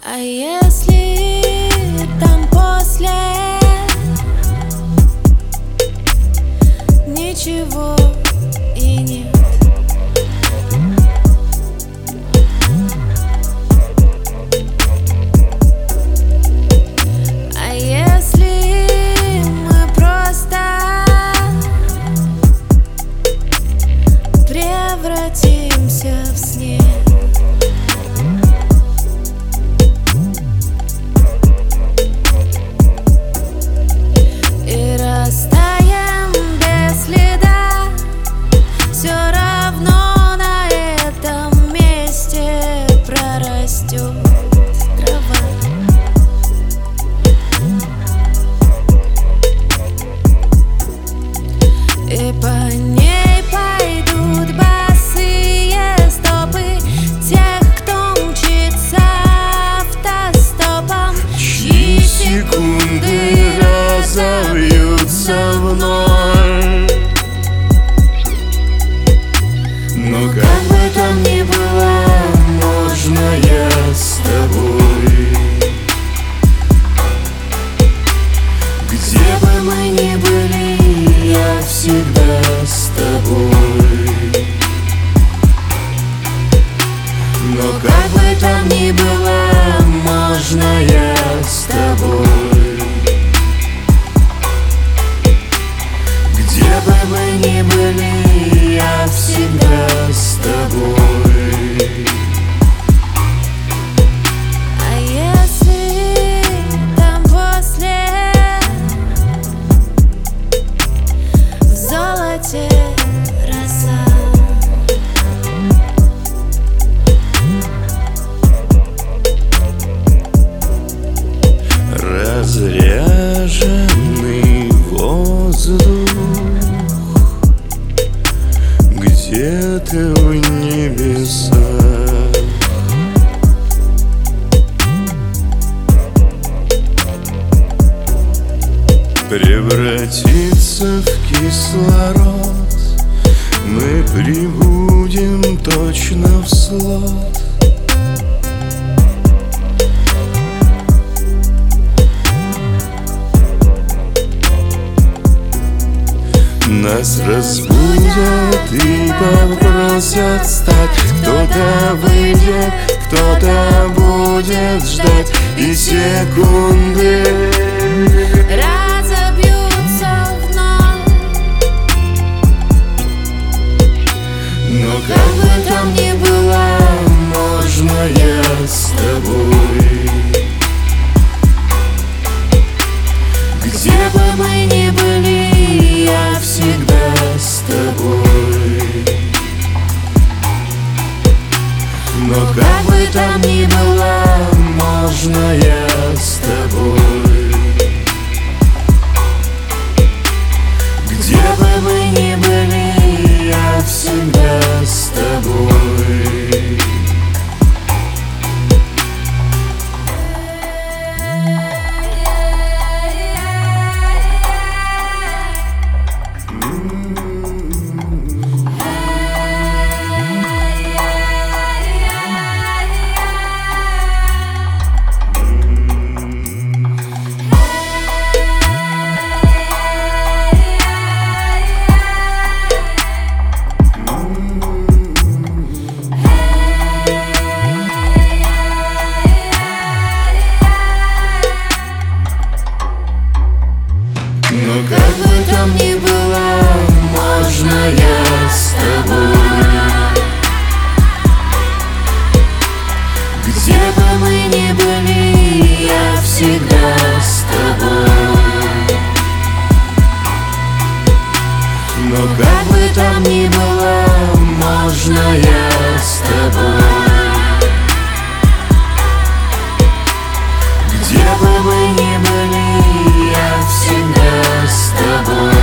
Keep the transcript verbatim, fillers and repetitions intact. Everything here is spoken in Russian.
А если там после ничего и нет? А если мы просто превратимся в снег? И по ней пойдут босые стопы тех, кто мчится автостопом, чьи секунды разовьются вновь. Но как бы там ни было, можно я с тобой. Где бы мы ни были, я всегда с тобой. Но как бы там ни было, можно я с тобой. Где бы мы ни были, я всегда с тобой. Роса. Разряженный воздух где-то в небесах превратится в кислород. Мы прибудем точно в слот. Нас разбудят и попросят встать. Кто-то выйдет, кто-то будет ждать, и секунды разобьются вновь. Но как бы там ни было, можно я с тобой. Где бы мы ни были, я всегда с тобой. Но как бы там ни было, можно я с тобой. Где бы мы ни были, я всегда с тобой. Но как бы там ни было, можно я с тобой. Где бы мы ни были, я всегда с тобой. Но как бы там ни было, можно я с тобой. Где бы мы ни были, я всегда с тобой.